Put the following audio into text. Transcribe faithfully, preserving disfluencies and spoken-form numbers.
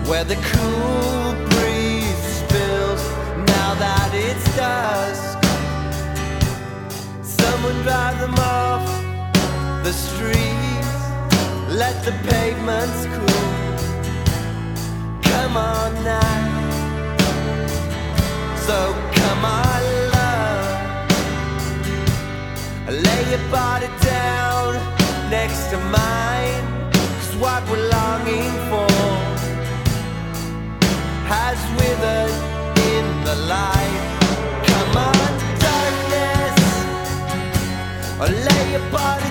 where the cool breeze spills now that it's dusk. Someone drive them off the streets, let the pavements cool. Come on now, so come on love, lay your body down next to mine, 'cause what we're longing for has withered in the light. Come on darkness, lay your body